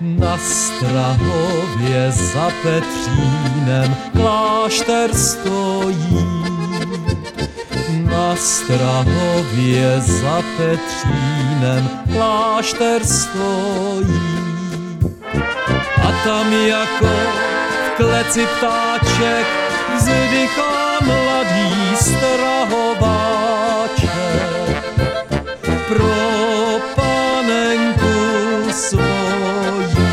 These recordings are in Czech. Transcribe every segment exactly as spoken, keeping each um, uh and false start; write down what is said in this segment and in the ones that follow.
Na Strahově za Petřínem klášter stojí. Na Strahově za Petřínem klášter stojí. A tam jako v kleci ptáček vzdychá mladý strahováček pro panenku svojí.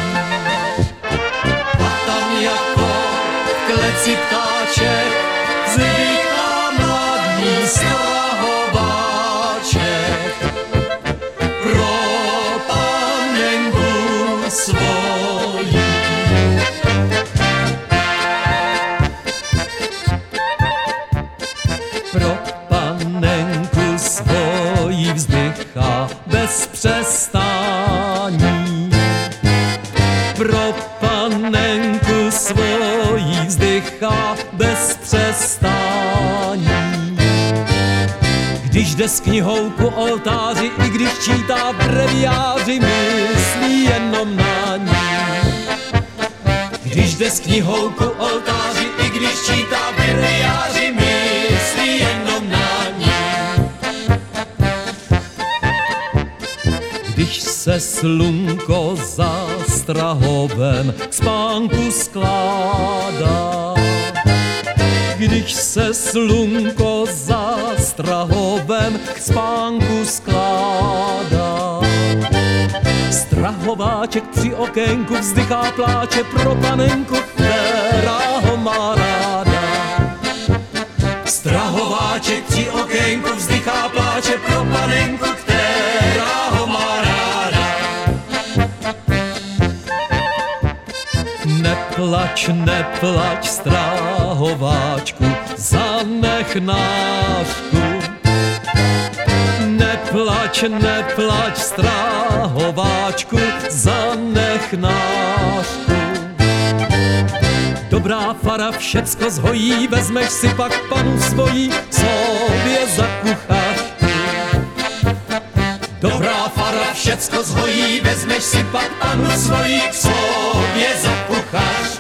A tam jako v kleci ptáček vzdychá mladý strahováček pro panenku svojí. Pro panenku svojí vzdychá bez přestání. Pro panenku svojí vzdychá bez přestání. Když jde s knihou ku oltáři, i když čítá v breviáři, myslí jenom na ní. Když jde s knihou ku oltáři, i když čítá v breviáři, myslí jenom na ní. Když se slunko za Strahovem k spánku skládá, když se slunko za Strahovem k spánku skládá, strahováček při okénku vzdychá pláče pro panenku, která ho má ráda. Strahováček při okénku vzdychá pláče pro panenku, která ho má ráda. Neplač, neplač, strahováčku, zanech nářku. Neplač, neplač, strahováčku, zanech nářku. Dobrá fara všecko zhojí, vezmeš si pak panu svojí sobě za kuchařku. Dobrá fara všecko zhojí, vezmeš si pak panu svojí sobě za kuchařku.